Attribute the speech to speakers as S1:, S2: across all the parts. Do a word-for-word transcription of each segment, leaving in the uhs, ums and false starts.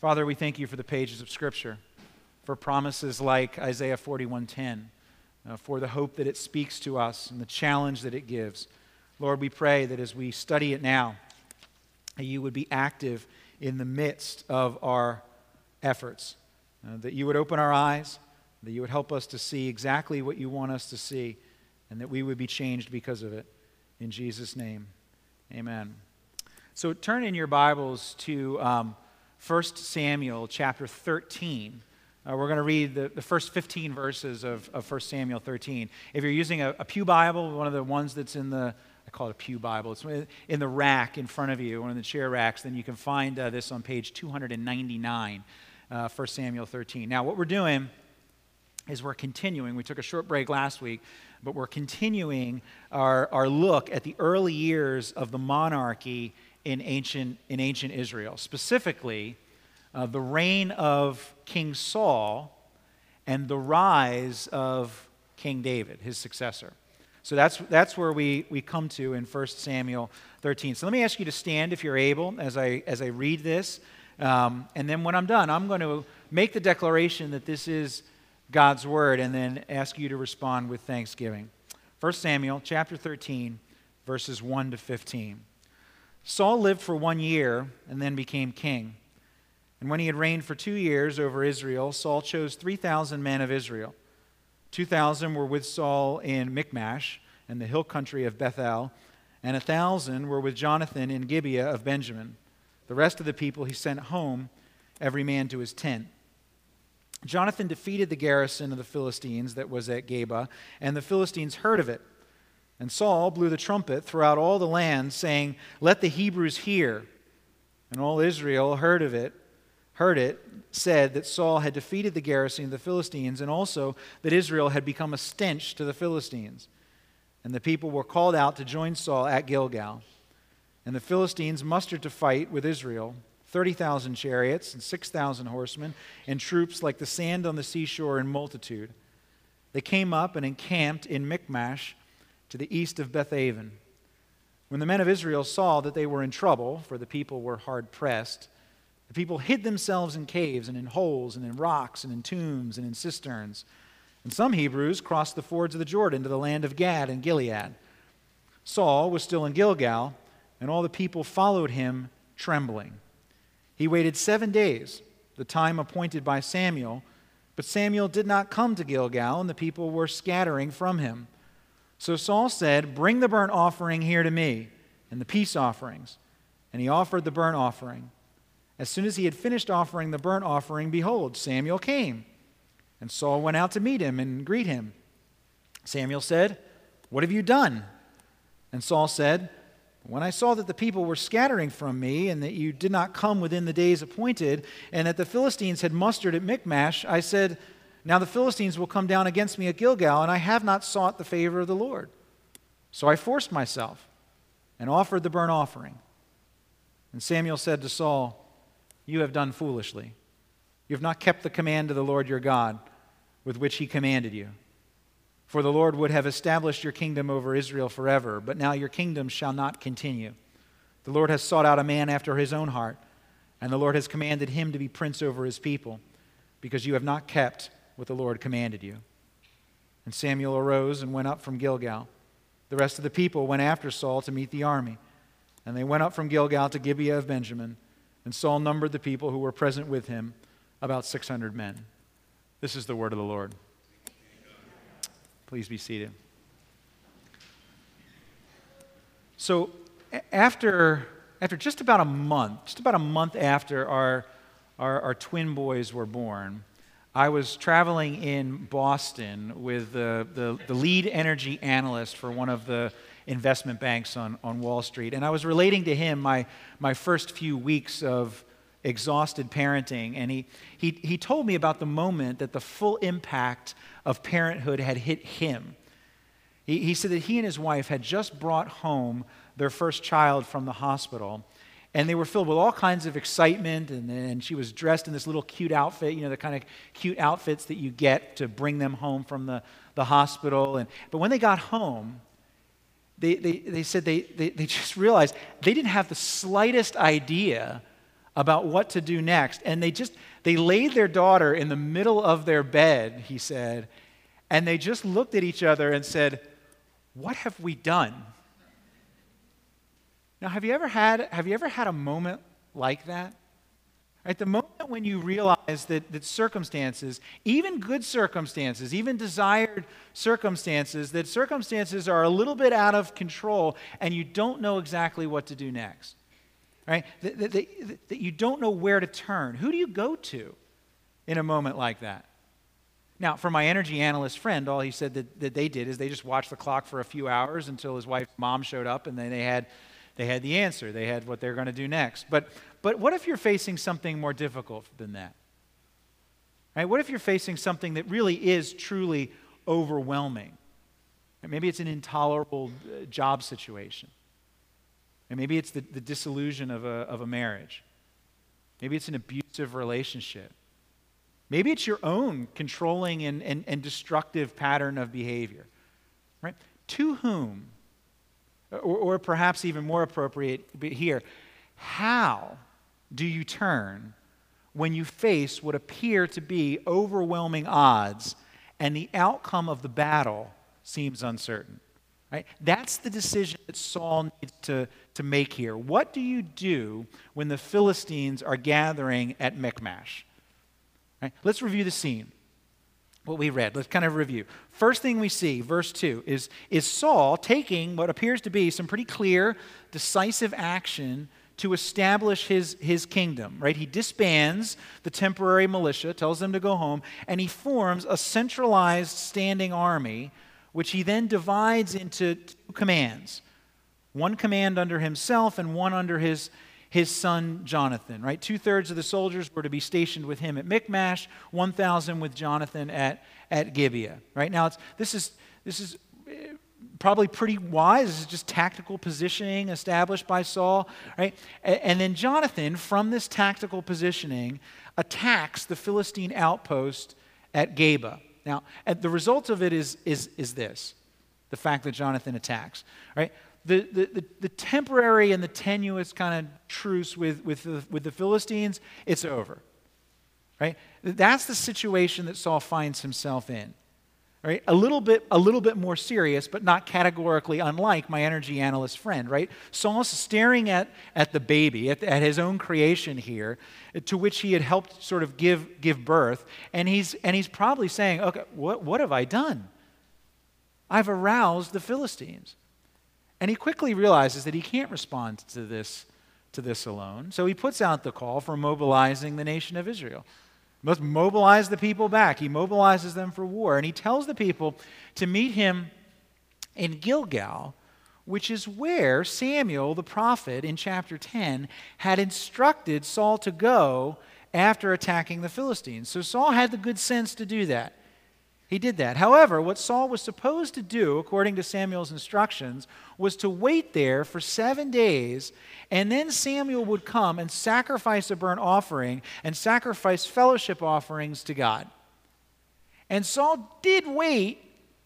S1: Father, we thank you for the pages of Scripture, for promises like Isaiah forty-one ten, uh, for the hope that it speaks to us and the challenge that it gives. Lord, we pray that as we study it now, that you would be active in the midst of our efforts, uh, that you would open our eyes, that you would help us to see exactly what you want us to see, and that we would be changed because of it. In Jesus' name, amen. So turn in your Bibles to um, First Samuel chapter thirteen. Uh, we're going to read the, the first fifteen verses of, of First Samuel thirteen. If you're using a, a pew Bible, one of the ones that's in the, I call it a pew Bible, it's in the rack in front of you, one of the chair racks, then you can find uh, this on page two ninety-nine, uh, First Samuel thirteen. Now, what we're doing is we're continuing. We took a short break last week, but we're continuing our, our look at the early years of the monarchy in ancient, in ancient Israel, specifically uh, the reign of King Saul and the rise of King David, his successor. So that's, that's where we, we come to in First Samuel thirteen. So let me ask you to stand if you're able as I, as I read this. Um, and then when I'm done, I'm going to make the declaration that this is God's word and then ask you to respond with thanksgiving. First Samuel chapter thirteen, verses one to fifteen. Saul lived for one year and then became king. And when he had reigned for two years over Israel, Saul chose three thousand men of Israel. two thousand were with Saul in Michmash and the hill country of Bethel, and one thousand were with Jonathan in Gibeah of Benjamin. The rest of the people he sent home, every man to his tent. Jonathan defeated the garrison of the Philistines that was at Geba, and the Philistines heard of it. And Saul blew the trumpet throughout all the land, saying, "Let the Hebrews hear." And all Israel heard of it, heard it, said that Saul had defeated the garrison of the Philistines, and also that Israel had become a stench to the Philistines. And the people were called out to join Saul at Gilgal. And the Philistines mustered to fight with Israel, thirty thousand chariots and six thousand horsemen, and troops like the sand on the seashore in multitude. They came up and encamped in Michmash, to the east of Bethaven. When the men of Israel saw that they were in trouble, for the people were hard pressed, the people hid themselves in caves and in holes and in rocks and in tombs and in cisterns. And some Hebrews crossed the fords of the Jordan to the land of Gad and Gilead. Saul was still in Gilgal, and all the people followed him trembling. He waited seven days, the time appointed by Samuel, but Samuel did not come to Gilgal, and the people were scattering from him. So Saul said, "Bring the burnt offering here to me, and the peace offerings." And he offered the burnt offering. As soon as he had finished offering the burnt offering, behold, Samuel came. And Saul went out to meet him and greet him. Samuel said, "What have you done?" And Saul said, "When I saw that the people were scattering from me, and that you did not come within the days appointed, and that the Philistines had mustered at Michmash, I said, 'Now the Philistines will come down against me at Gilgal, and I have not sought the favor of the Lord.' So I forced myself and offered the burnt offering." And Samuel said to Saul, "You have done foolishly. You have not kept the command of the Lord your God, with which he commanded you. For the Lord would have established your kingdom over Israel forever, but now your kingdom shall not continue. The Lord has sought out a man after his own heart, and the Lord has commanded him to be prince over his people, because you have not kept what the Lord commanded you." And Samuel arose and went up from Gilgal. The rest of the people went after Saul to meet the army. And they went up from Gilgal to Gibeah of Benjamin. And Saul numbered the people who were present with him, about six hundred men. This is the word of the Lord. Please be seated. So after, after just about a month, just about a month after our, our, our twin boys were born, I was traveling in Boston with the, the, the lead energy analyst for one of the investment banks on, on Wall Street. And I was relating to him my, my first few weeks of exhausted parenting. And he, he, he told me about the moment that the full impact of parenthood had hit him. He, he said that he and his wife had just brought home their first child from the hospital. And they were filled with all kinds of excitement, and, and she was dressed in this little cute outfit, you know, the kind of cute outfits that you get to bring them home from the, the hospital. And but when they got home, they, they, they said they, they, they just realized they didn't have the slightest idea about what to do next. And they just, they laid their daughter in the middle of their bed, he said, and they just looked at each other and said, what have we done? Now, have you ever had, have you ever had a moment like that? Right, the moment when you realize that, that circumstances, even good circumstances, even desired circumstances, that circumstances are a little bit out of control and you don't know exactly what to do next. Right? That, that, that, that you don't know where to turn. Who do you go to in a moment like that? Now, for my energy analyst friend, all he said that, that they did is they just watched the clock for a few hours until his wife's mom showed up, and then they had they had the answer. They had what they're going to do next. But but what if you're facing something more difficult than that? Right? What if you're facing something that really is truly overwhelming? And maybe it's an intolerable uh, job situation. And maybe it's the, the disillusion of a, of a marriage. Maybe it's an abusive relationship. Maybe it's your own controlling and, and, and destructive pattern of behavior. Right? To whom, or, or perhaps even more appropriate here, how do you turn when you face what appear to be overwhelming odds and the outcome of the battle seems uncertain? Right? That's the decision that Saul needs to, to make here. What do you do when the Philistines are gathering at Michmash? Right? Let's review the scene, what we read. Let's kind of review. First thing we see, verse two, is, is Saul taking what appears to be some pretty clear, decisive action to establish his, his kingdom. Right? He disbands the temporary militia, tells them to go home, and he forms a centralized standing army, which he then divides into two commands. One command under himself and one under his, his son Jonathan, right? Two-thirds of the soldiers were to be stationed with him at Michmash, one thousand with Jonathan at, at Gibeah, right? Now, it's, this is this is probably pretty wise. This is just tactical positioning established by Saul, right? And, and then Jonathan, from this tactical positioning, attacks the Philistine outpost at Geba. Now, the result of it is, is, is this, the fact that Jonathan attacks, right? The, the, the, the temporary and the tenuous kind of truce with, with, the, with the Philistines, it's over, right? That's the situation that Saul finds himself in, right? A little bit, a little bit more serious, but not categorically unlike my energy analyst friend, right? Saul's staring at, at the baby, at, at his own creation here, to which he had helped sort of give, give birth, and he's, and he's probably saying, okay, what, what have I done? I've aroused the Philistines. And he quickly realizes that he can't respond to this, to this alone, so he puts out the call for mobilizing the nation of Israel. He must mobilize the people back. He mobilizes them for war, and he tells the people to meet him in Gilgal, which is where Samuel, the prophet, in chapter ten, had instructed Saul to go after attacking the Philistines. So Saul had the good sense to do that. He did that. However, what Saul was supposed to do, according to Samuel's instructions, was to wait there for seven days, and then Samuel would come and sacrifice a burnt offering and sacrifice fellowship offerings to God. And Saul did wait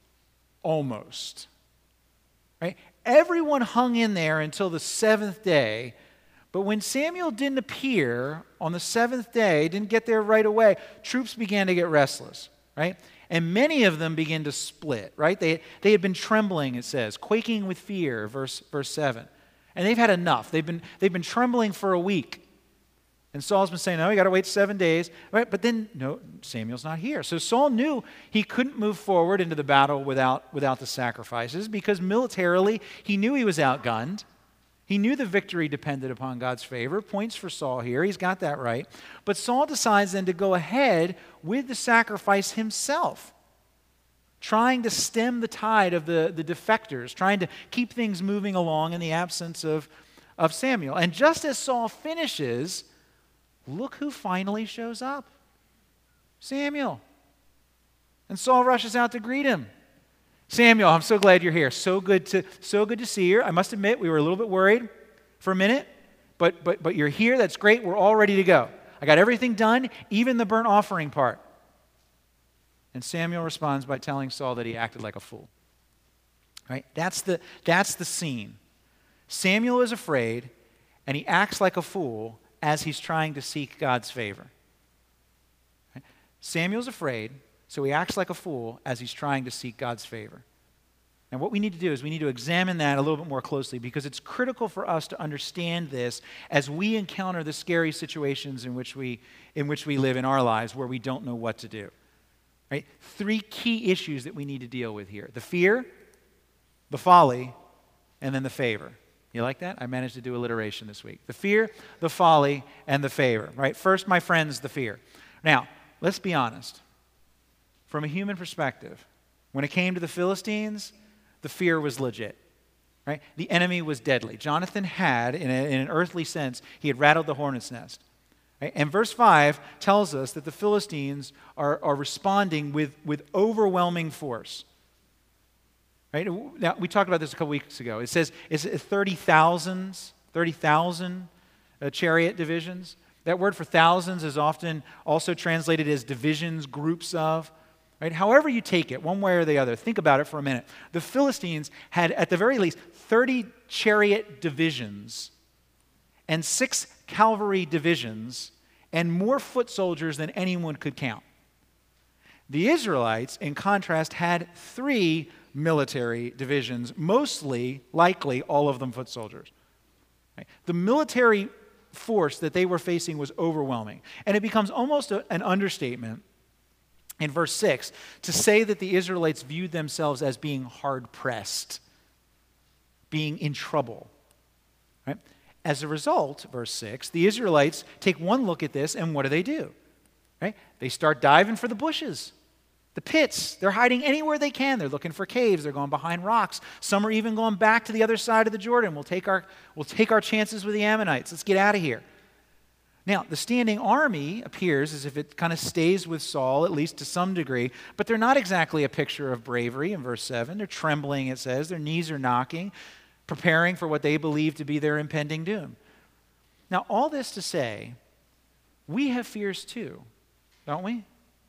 S1: almost. Right? Everyone hung in there until the seventh day, but when Samuel didn't appear on the seventh day, didn't get there right away, troops began to get restless, right? And many of them began to split, right? They, they had been trembling, it says, quaking with fear, verse, verse seven. And they've had enough. They've been, they've been trembling for a week. And Saul's been saying, no, you got to wait seven days. Right? But then, no, Samuel's not here. So Saul knew he couldn't move forward into the battle without, without the sacrifices, because militarily he knew he was outgunned. He knew the victory depended upon God's favor. Points for Saul here. He's got that right. But Saul decides then to go ahead with the sacrifice himself, trying to stem the tide of the, the defectors, trying to keep things moving along in the absence of, of Samuel. And just as Saul finishes, look who finally shows up. Samuel. And Saul rushes out to greet him. Samuel, I'm so glad you're here. So good to, so good to see you. I must admit, we were a little bit worried for a minute, but, but, but you're here. That's great. We're all ready to go. I got everything done, even the burnt offering part. And Samuel responds by telling Saul that he acted like a fool. Right? That's the, that's the scene. Samuel is afraid, and he acts like a fool as he's trying to seek God's favor. Right? Samuel's afraid, so he acts like a fool as he's trying to seek God's favor. And what we need to do is we need to examine that a little bit more closely, because it's critical for us to understand this as we encounter the scary situations in which we, in which we live in our lives where we don't know what to do. Right? Three key issues that we need to deal with here: the fear, the folly, and then the favor. You like that? I managed to do alliteration this week. The fear, the folly, and the favor. Right? First, my friends, the fear. Now, let's be honest. From a human perspective, when it came to the Philistines, the fear was legit. Right? The enemy was deadly. Jonathan had, in, a, in an earthly sense, he had rattled the hornet's nest. Right? And verse five tells us that the Philistines are, are responding with, with overwhelming force. Right? Now, we talked about this a couple weeks ago. It says it's thirty thousand, thirty thousand uh, chariot divisions. That word for thousands is often also translated as divisions, groups of. Right? However you take it, one way or the other, think about it for a minute. The Philistines had, at the very least, thirty chariot divisions and six cavalry divisions and more foot soldiers than anyone could count. The Israelites, in contrast, had three military divisions, mostly, likely, all of them foot soldiers. Right? The military force that they were facing was overwhelming. And it becomes almost a, an understatement in verse six to say that the Israelites viewed themselves as being hard-pressed, being in trouble. Right? As a result, verse six, the Israelites take one look at this, and what do they do? Right? They start diving for the bushes, the pits. They're hiding anywhere they can. They're looking for caves. They're going behind rocks. Some are even going back to the other side of the Jordan. We'll take our, we'll take our chances with the Ammonites. Let's get out of here. Now, the standing army appears as if it kind of stays with Saul, at least to some degree, but they're not exactly a picture of bravery in verse seven. They're trembling, it says. Their knees are knocking, preparing for what they believe to be their impending doom. Now, all this to say, we have fears too, don't we?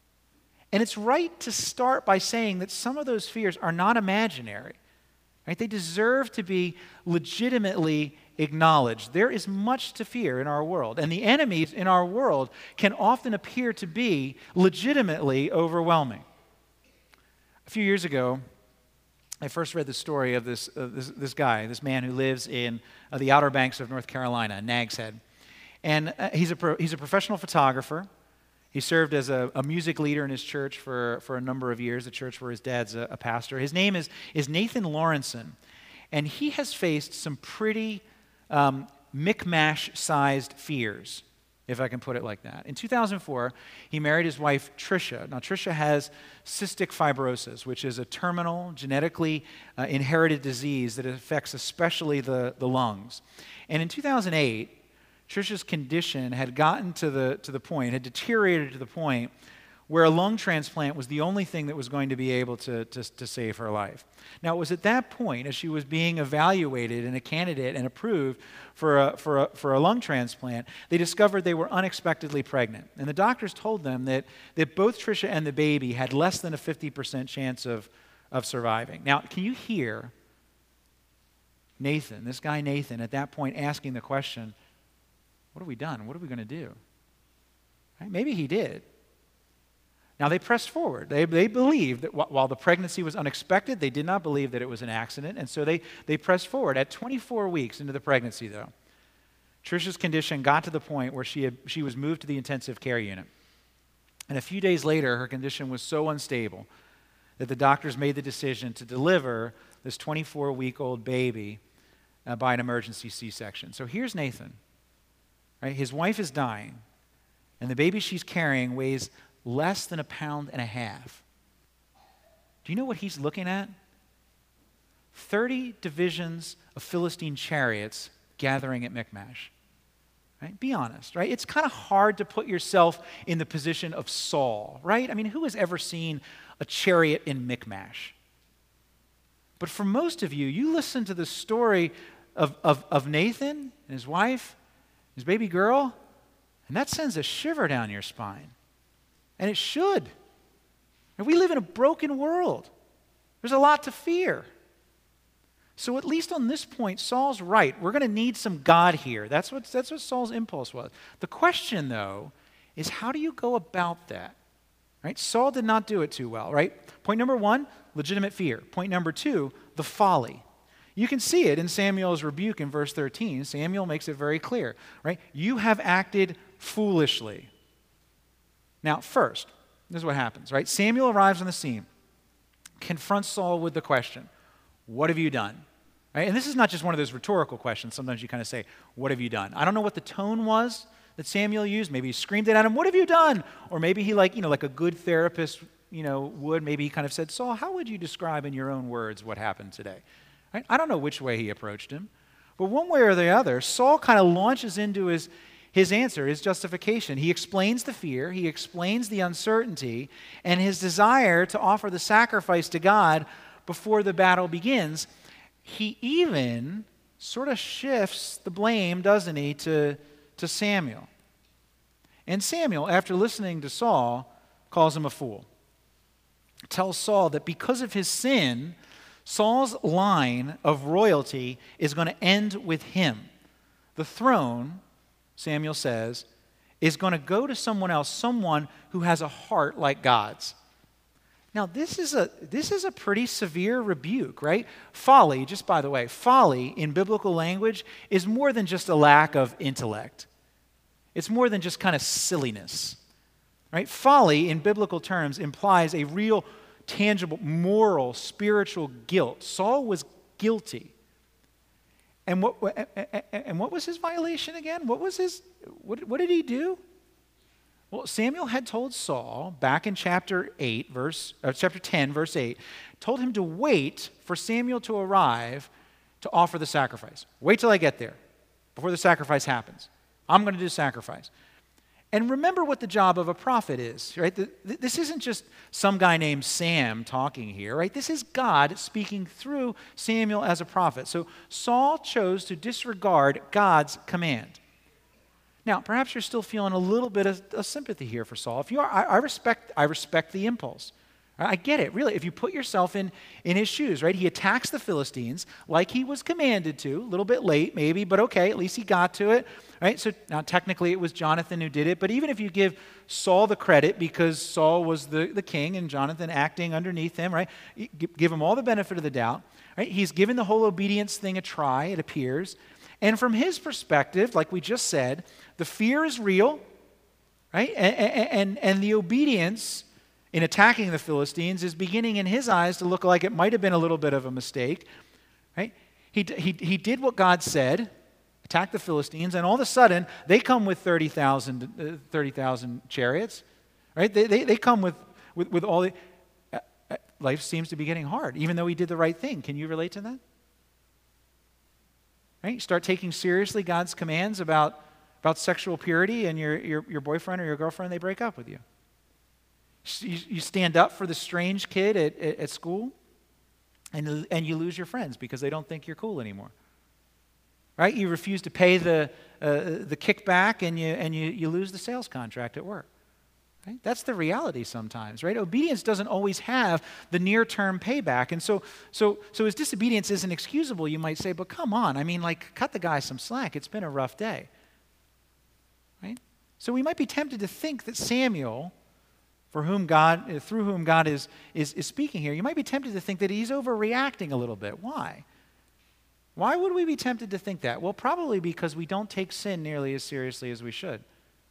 S1: And it's right to start by saying that some of those fears are not imaginary. Right? They deserve to be legitimately acknowledged. There is much to fear in our world, and the enemies in our world can often appear to be legitimately overwhelming. A few years ago, I first read the story of this, uh, this, this guy, this man who lives in uh, the Outer Banks of North Carolina, Nags Head. And uh, he's, a pro- he's a professional photographer. He served as a, a music leader in his church for, for a number of years, the church where his dad's a, a pastor. His name is, is Nathan Lawrenson, and he has faced some pretty um, Mi'kmash-sized fears, if I can put it like that. In two thousand four, he married his wife, Tricia. Now, Tricia has cystic fibrosis, which is a terminal, genetically uh, inherited disease that affects especially the, the lungs. And in two thousand eight, Tricia's condition had gotten to the, to the point, had deteriorated to the point where a lung transplant was the only thing that was going to be able to, to, to save her life. Now, it was at that point, as she was being evaluated and a candidate and approved for a, for a, for a lung transplant, they discovered they were unexpectedly pregnant. And the doctors told them that, that both Tricia and the baby had less than a fifty percent chance of, of surviving. Now, can you hear Nathan, this guy Nathan, at that point asking the question, what have we done? What are we going to do? Right? Maybe he did. Now, they pressed forward. They, they believed that wh- while the pregnancy was unexpected, they did not believe that it was an accident, and so they, they pressed forward. At twenty-four weeks into the pregnancy, though, Tricia's condition got to the point where she, had, she was moved to the intensive care unit. And a few days later, her condition was so unstable that the doctors made the decision to deliver this twenty-four-week-old baby uh, by an emergency C-section. So here's Nathan. Right? His wife is dying, and the baby she's carrying weighs less than a pound and a half. Do you know what he's looking at? thirty divisions of Philistine chariots gathering at Mi'kmash. Right? Be honest, right? It's kind of hard to put yourself in the position of Saul, right? I mean, who has ever seen a chariot in Mi'kmash? But for most of you, you listen to the story of, of, of Nathan and his wife, his baby girl, and that sends a shiver down your spine. And it should. And we live in a broken world. There's a lot to fear. So at least on this point, Saul's right. We're going to need some God here. That's what, that's what Saul's impulse was. The question, though, is how do you go about that? Right? Saul did not do it too well, right? Point number one, legitimate fear. Point number two, the folly. You can see it in Samuel's rebuke in verse thirteen. Samuel makes it very clear, right? You have acted foolishly. Now, first, this is what happens, right? Samuel arrives on the scene, confronts Saul with the question, what have you done? Right? And this is not just one of those rhetorical questions. Sometimes you kind of say, what have you done? I don't know what the tone was that Samuel used. Maybe he screamed it at him, what have you done? Or maybe he, like, you know, like a good therapist, you know, would. Maybe he kind of said, Saul, how would you describe in your own words what happened today? Right? I don't know which way he approached him. But one way or the other, Saul kind of launches into his, his answer, his justification. He explains the fear, he explains the uncertainty, and his desire to offer the sacrifice to God before the battle begins. He even sort of shifts the blame, doesn't he, to, to Samuel. And Samuel, after listening to Saul, calls him a fool. Tells Saul that because of his sin, Saul's line of royalty is going to end with him. The throne, Samuel says, is going to go to someone else, someone who has a heart like God's. Now, this is a this is a pretty severe rebuke, right? Folly, just by the way, folly in biblical language is more than just a lack of intellect. It's more than just kind of silliness, right? Folly in biblical terms implies a real, tangible, moral, spiritual guilt. Saul was guilty. And what and what was his violation again? What was his what, what did he do? Well, Samuel had told Saul back in chapter eight, verse uh, chapter ten, verse eight, told him to wait for Samuel to arrive to offer the sacrifice. Wait till I get there, before the sacrifice happens. I'm going to do sacrifice. And remember what the job of a prophet is, right? The, this isn't just some guy named Sam talking here, right? This is God speaking through Samuel as a prophet. So Saul chose to disregard God's command. Now, perhaps you're still feeling a little bit of, of sympathy here for Saul. If you are, I, I respect, I respect the impulse. I get it, really. If you put yourself in, in his shoes, right? He attacks the Philistines like he was commanded to, a little bit late maybe, but okay, at least he got to it, right? So now technically it was Jonathan who did it, but even if you give Saul the credit because Saul was the, the king and Jonathan acting underneath him, right? Give him all the benefit of the doubt, right? He's given the whole obedience thing a try, it appears. And from his perspective, like we just said, the fear is real, right? And, and, and the obedience in attacking the Philistines is beginning in his eyes to look like it might have been a little bit of a mistake, right? He, he, he did what God said, attacked the Philistines, and all of a sudden, they come with thirty thousand chariots, right? They, they, they come with, with, with all the... Uh, uh, life seems to be getting hard, even though he did the right thing. Can you relate to that? Right? You start taking seriously God's commands about, about sexual purity, and your, your, your boyfriend or your girlfriend, they break up with you. You, you stand up for the strange kid at, at, at school, and, and you lose your friends because they don't think you're cool anymore. Right? You refuse to pay the, uh, the kickback, and, you, and you, you lose the sales contract at work. Right? That's the reality sometimes, right? Obedience doesn't always have the near-term payback. And so, so, so his disobedience isn't excusable, you might say, but come on, I mean, like, cut the guy some slack. It's been a rough day. Right? So we might be tempted to think that Samuel, for whom God, through whom God is, is, is speaking here, you might be tempted to think that he's overreacting a little bit. Why? Why would we be tempted to think that? Well, probably because we don't take sin nearly as seriously as we should.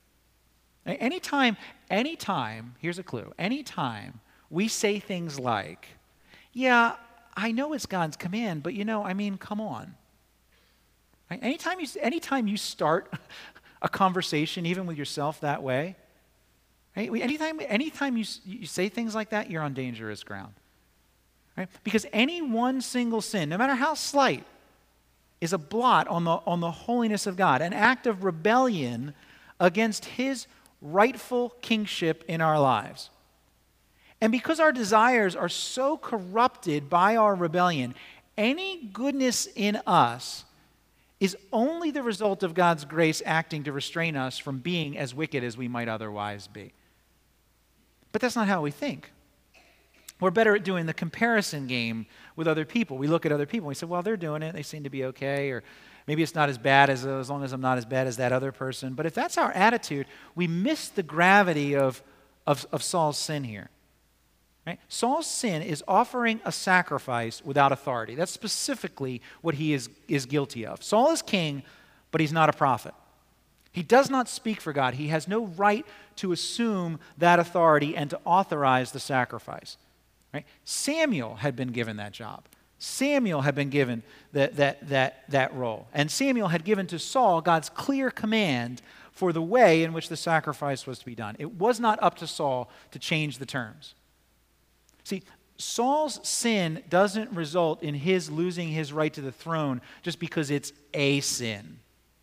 S1: Anytime, anytime, here's a clue, anytime we say things like, yeah, I know it's God's command, but you know, I mean, come on. Right? Anytime you, anytime you start a conversation, even with yourself that way, right? anytime, anytime you, you say things like that, you're on dangerous ground. Right? Because any one single sin, no matter how slight, is a blot on the, on the holiness of God, an act of rebellion against his rightful kingship in our lives. And because our desires are so corrupted by our rebellion, any goodness in us is only the result of God's grace acting to restrain us from being as wicked as we might otherwise be. But that's not how we think. We're better at doing the comparison game with other people. We look at other people and we say, well, they're doing it. They seem to be okay. Or maybe it's not as bad as, as long as I'm not as bad as that other person. But if that's our attitude, we miss the gravity of, of, of Saul's sin here. Right? Saul's sin is offering a sacrifice without authority. That's specifically what he is, is guilty of. Saul is king, but he's not a prophet. He does not speak for God. He has no right to assume that authority and to authorize the sacrifice. Right? Samuel had been given that job. Samuel had been given that, that, that, that role. And Samuel had given to Saul God's clear command for the way in which the sacrifice was to be done. It was not up to Saul to change the terms. See, Saul's sin doesn't result in his losing his right to the throne just because it's a sin.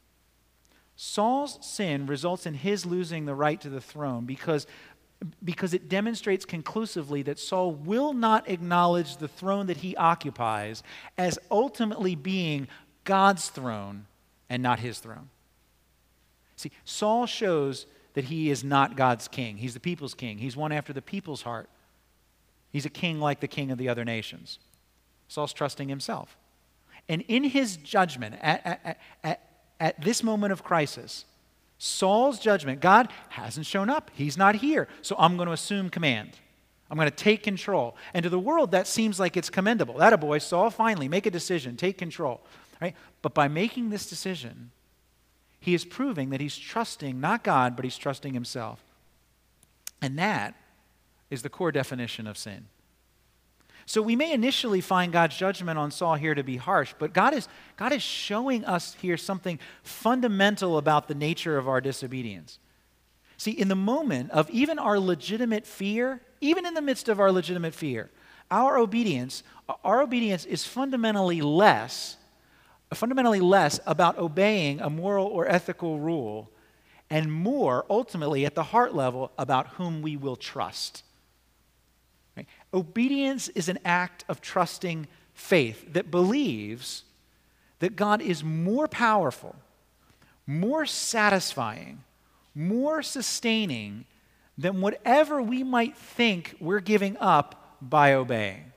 S1: Saul's sin results in his losing the right to the throne because, because it demonstrates conclusively that Saul will not acknowledge the throne that he occupies as ultimately being God's throne and not his throne. See, Saul shows that he is not God's king. He's the people's king. He's one after the people's heart. He's a king like the king of the other nations. Saul's trusting himself. And in his judgment, at, at, at, at this moment of crisis, Saul's judgment, God hasn't shown up. He's not here. So I'm going to assume command. I'm going to take control. And to the world, that seems like it's commendable. That a boy, Saul, finally, make a decision, take control. Right? But by making this decision, he is proving that he's trusting not God, but he's trusting himself. And that is the core definition of sin. So we may initially find God's judgment on Saul here to be harsh, but God is, God is showing us here something fundamental about the nature of our disobedience. See, in the moment of even our legitimate fear, even in the midst of our legitimate fear, our obedience, our obedience is fundamentally less, fundamentally less about obeying a moral or ethical rule and more, ultimately, at the heart level, about whom we will trust. Right? Obedience is an act of trusting faith that believes that God is more powerful, more satisfying, more sustaining than whatever we might think we're giving up by obeying.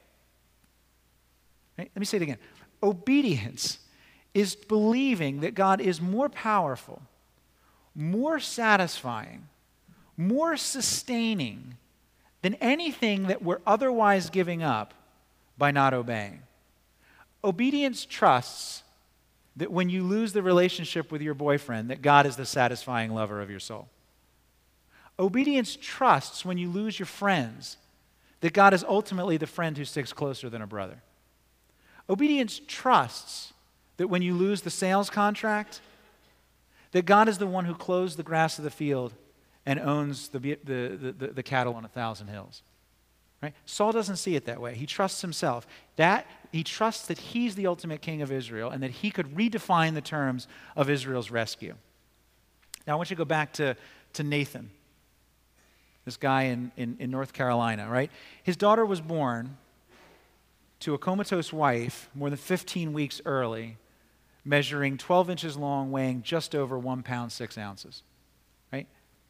S1: Right? Let me say it again. Obedience is believing that God is more powerful, more satisfying, more sustaining than anything that we're otherwise giving up by not obeying. Obedience trusts that when you lose the relationship with your boyfriend, that God is the satisfying lover of your soul. Obedience trusts when you lose your friends, that God is ultimately the friend who sticks closer than a brother. Obedience trusts that when you lose the sales contract, that God is the one who clothes the grass of the field and owns the, the, the, the cattle on a thousand hills. Right? Saul doesn't see it that way. He trusts himself. That, he trusts that he's the ultimate king of Israel and that he could redefine the terms of Israel's rescue. Now I want you to go back to, to Nathan, this guy in, in, in North Carolina, right? His daughter was born to a comatose wife more than fifteen weeks early, measuring twelve inches long, weighing just over one pound, six ounces. Right?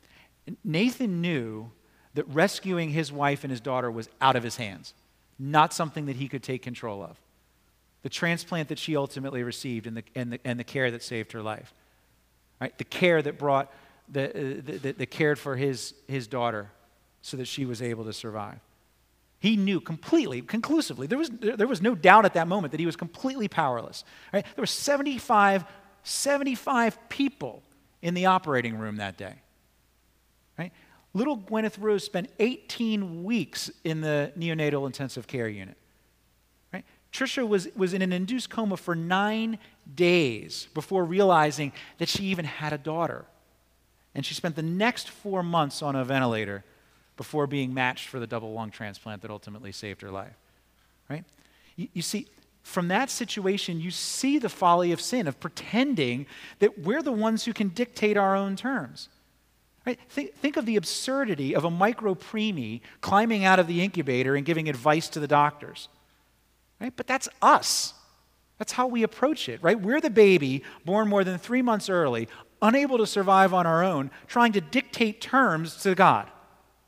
S1: Nathan knew that rescuing his wife and his daughter was out of his hands, not something that he could take control of. The transplant that she ultimately received and the, and the, and the care that saved her life. Right? The care that brought, the, uh, the, the cared for his, his daughter so that she was able to survive. He knew completely, conclusively, there was, there was no doubt at that moment that he was completely powerless. Right? There were seventy-five, seventy-five people in the operating room that day. Right? Little Gwyneth Rose spent eighteen weeks in the neonatal intensive care unit. Right? Trisha was, was in an induced coma for nine days before realizing that she even had a daughter. And she spent the next four months on a ventilator before being matched for the double lung transplant that ultimately saved her life. Right? You, you see, from that situation, you see the folly of sin, of pretending that we're the ones who can dictate our own terms. Right? Think, think of the absurdity of a micro-preemie climbing out of the incubator and giving advice to the doctors. Right? But that's us. That's how we approach it, right? We're the baby born more than three months early, unable to survive on our own, trying to dictate terms to God.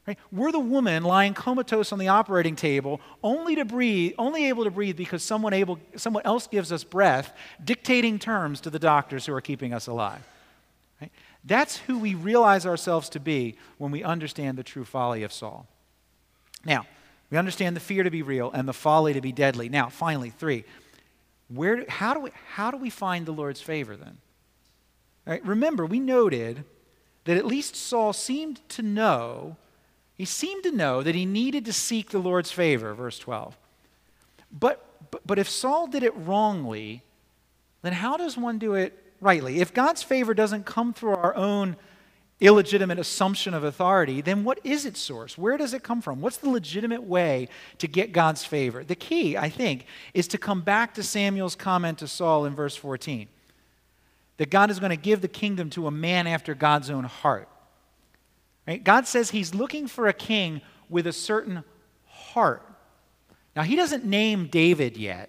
S1: Right? We're the woman lying comatose on the operating table, only to breathe, only able to breathe because someone able, someone else gives us breath, dictating terms to the doctors who are keeping us alive. Right? That's who we realize ourselves to be when we understand the true folly of Saul. Now, we understand the fear to be real and the folly to be deadly. Now, finally, three. Where, do, how, do we, how do we find the Lord's favor then? All right, remember, we noted that at least Saul seemed to know, he seemed to know that he needed to seek the Lord's favor, verse twelve. But, but, but if Saul did it wrongly, then how does one do it rightly? If God's favor doesn't come through our own illegitimate assumption of authority, then what is its source? Where does it come from? What's the legitimate way to get God's favor? The key, I think, is to come back to Samuel's comment to Saul in verse fourteen, that God is going to give the kingdom to a man after God's own heart. Right? God says he's looking for a king with a certain heart. Now, he doesn't name David yet.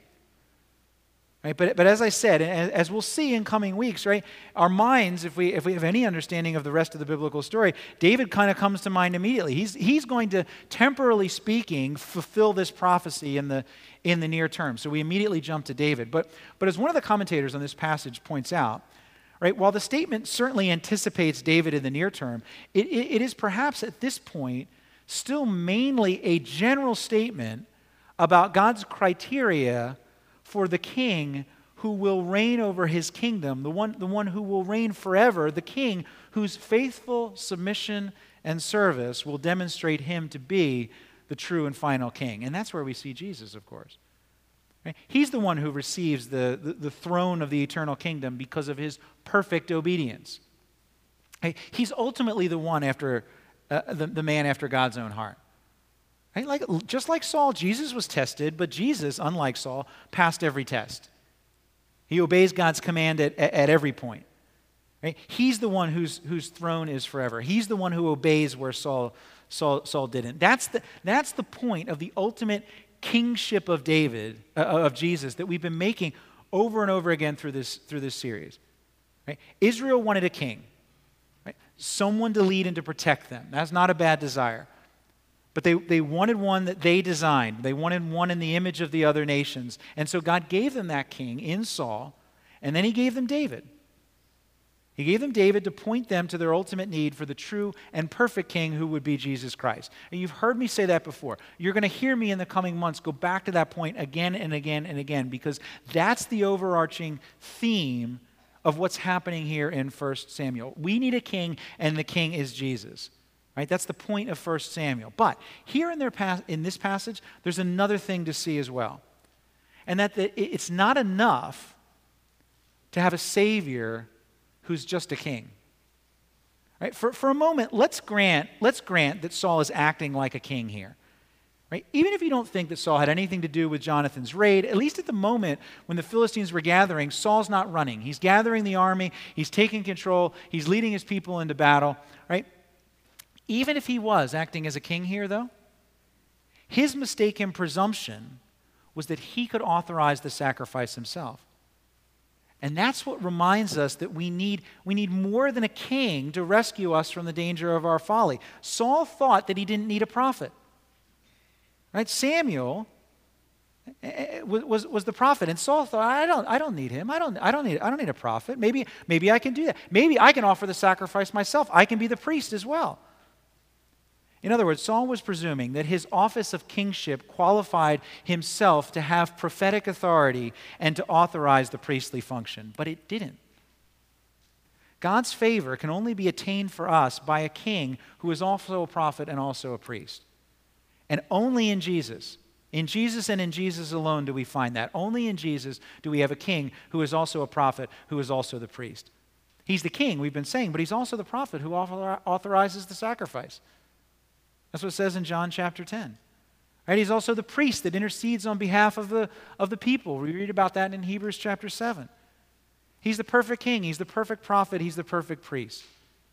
S1: Right? But, but as I said, as we'll see in coming weeks, right, our minds, if we, if we have any understanding of the rest of the biblical story, David kind of comes to mind immediately. He's, he's going to, temporally speaking, fulfill this prophecy in the, in the near term. So we immediately jump to David. But, but as one of the commentators on this passage points out, right, while the statement certainly anticipates David in the near term, it, it, it is perhaps at this point still mainly a general statement about God's criteria for the king who will reign over his kingdom, the one, the one who will reign forever, the king whose faithful submission and service will demonstrate him to be the true and final king. And that's where we see Jesus, of course. Right? He's the one who receives the, the, the throne of the eternal kingdom because of his perfect obedience. Right? He's ultimately the one after, uh, the, the man after God's own heart. Right? Like, just like Saul, Jesus was tested, but Jesus, unlike Saul, passed every test. He obeys God's command at, at, at every point. Right? He's the one whose, whose throne is forever. He's the one who obeys where Saul, Saul, Saul didn't. That's the, that's the point of the ultimate kingship of David, uh, of Jesus, that we've been making over and over again through this, through this series. Right? Israel wanted a king, right? Someone to lead and to protect them. That's not a bad desire. But they, they wanted one that they designed. They wanted one in the image of the other nations. And so God gave them that king in Saul, and then he gave them David. He gave them David to point them to their ultimate need for the true and perfect king who would be Jesus Christ. And you've heard me say that before. You're going to hear me in the coming months go back to that point again and again and again, because that's the overarching theme of what's happening here in First Samuel. We need a king, and the king is Jesus. Right? That's the point of First Samuel. But here in, their pas- in this passage, there's another thing to see as well. And that the, it's not enough to have a Savior who's just a king. Right? For, for a moment, let's grant, let's grant that Saul is acting like a king here. Right? Even if you don't think that Saul had anything to do with Jonathan's raid, at least at the moment when the Philistines were gathering, Saul's not running. He's gathering the army, he's taking control, he's leading his people into battle. Right? Even if he was acting as a king here, though, his mistaken presumption was that he could authorize the sacrifice himself. And that's what reminds us that we need, we need more than a king to rescue us from the danger of our folly. Saul thought that he didn't need a prophet. Right? Samuel was, was, was the prophet, and Saul thought, I don't, I don't need him. I don't, I don't need, I don't need a prophet. Maybe, maybe I can do that. Maybe I can offer the sacrifice myself. I can be the priest as well. In other words, Saul was presuming that his office of kingship qualified himself to have prophetic authority and to authorize the priestly function, but it didn't. God's favor can only be attained for us by a king who is also a prophet and also a priest. And only in Jesus, in Jesus and in Jesus alone do we find that. Only in Jesus do we have a king who is also a prophet, who is also the priest. He's the king, we've been saying, but he's also the prophet who author- authorizes the sacrifice. That's what it says in John chapter ten. Right? He's also the priest that intercedes on behalf of the, of the people. We read about that in Hebrews chapter seven. He's the perfect king. He's the perfect prophet. He's the perfect priest.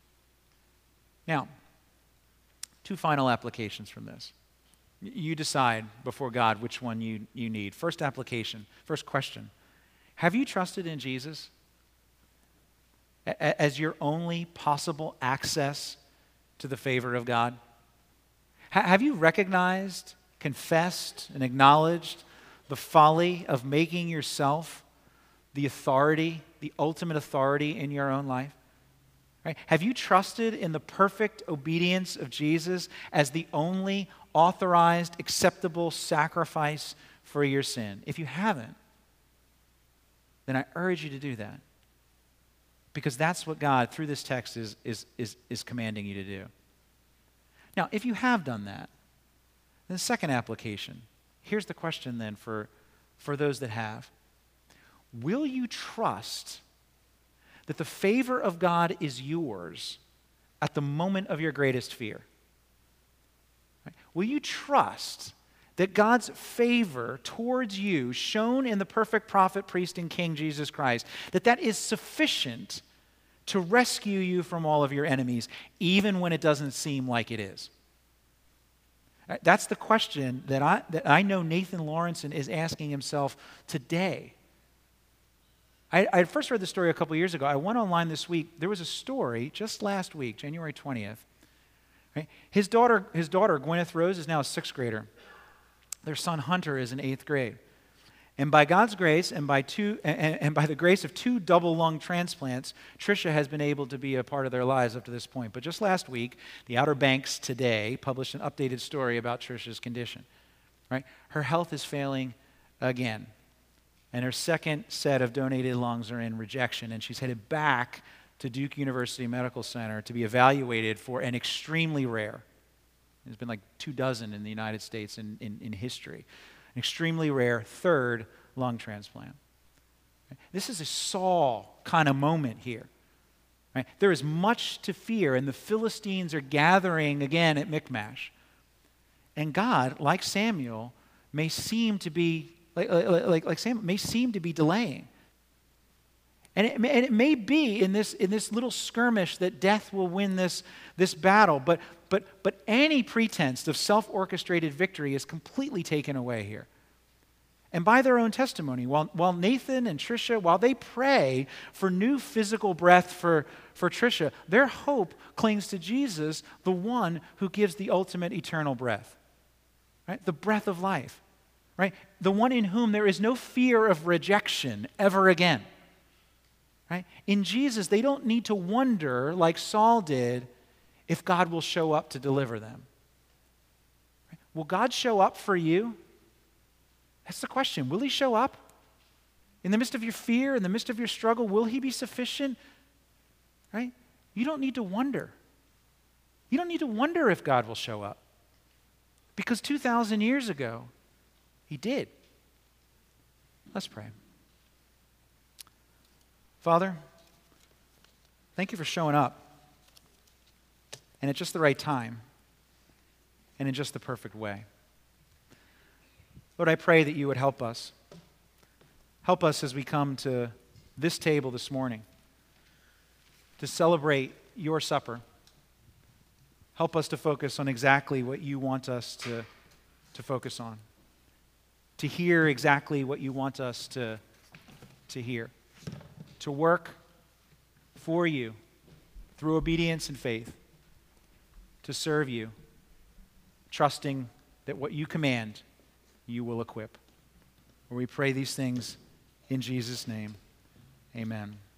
S1: Now, two final applications from this. You decide before God which one you, you need. First application, first question. Have you trusted in Jesus as your only possible access to the favor of God? Ha- have you recognized, confessed, and acknowledged the folly of making yourself the authority, the ultimate authority in your own life? Right? Have you trusted in the perfect obedience of Jesus as the only authorized, acceptable sacrifice for your sin? If you haven't, then I urge you to do that. Because that's what God, through this text, is, is, is, is commanding you to do. Now, if you have done that, then the second application, here's the question then for, for those that have. Will you trust that the favor of God is yours at the moment of your greatest fear? Right? Will you trust that God's favor towards you, shown in the perfect prophet, priest, and king Jesus Christ, that that is sufficient to rescue you from all of your enemies, even when it doesn't seem like it is? Right? That's the question that I, that I know Nathan Lawrenson is asking himself today. I, I first read the story a couple years ago. I went online this week. There was a story just last week, January twentieth. Right? His daughter, his daughter, Gwyneth Rose, is now a sixth grader. Their son, Hunter, is in eighth grade. And by God's grace and by two and, and by the grace of two double lung transplants, Tricia has been able to be a part of their lives up to this point. But just last week, the Outer Banks Today published an updated story about Tricia's condition. Right? Her health is failing again. And her second set of donated lungs are in rejection, and she's headed back to Duke University Medical Center to be evaluated for an extremely rare, there's been like two dozen in the United States in, in, in history, an extremely rare third lung transplant. This is a Saul kind of moment here. Right? There is much to fear, and the Philistines are gathering again at Michmash. And God, like Samuel, may seem to be Like, like, like Sam may seem to be delaying. And it, may, and it may be in this, in this little skirmish that death will win this, this battle, but, but, but any pretense of self-orchestrated victory is completely taken away here. And by their own testimony, while, while Nathan and Tricia, while they pray for new physical breath for, for Tricia, their hope clings to Jesus, the one who gives the ultimate eternal breath, right? The breath of life. Right? The one in whom there is no fear of rejection ever again. Right? In Jesus, they don't need to wonder, like Saul did, if God will show up to deliver them. Right? Will God show up for you? That's the question. Will he show up? In the midst of your fear, in the midst of your struggle, will he be sufficient? Right? You don't need to wonder. You don't need to wonder if God will show up. Because two thousand years ago, he did. Let's pray. Father, thank you for showing up, and at just the right time, and in just the perfect way. Lord, I pray that you would help us. Help us as we come to this table this morning to celebrate your supper. Help us to focus on exactly what you want us to, to focus on. To hear exactly what you want us to, to hear. To work for you through obedience and faith. To serve you, trusting that what you command, you will equip. We pray these things in Jesus' name. Amen.